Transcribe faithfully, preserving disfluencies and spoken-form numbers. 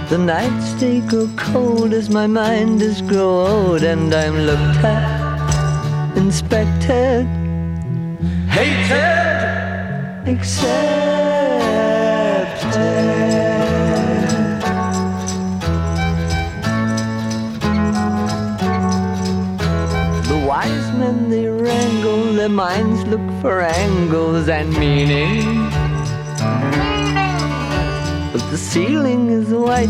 The nights they grow cold as my mind is grow old, and I'm looked at, inspected, hated, accepted. The wise men they wrangle, their minds look for angles and meaning, but the ceiling is white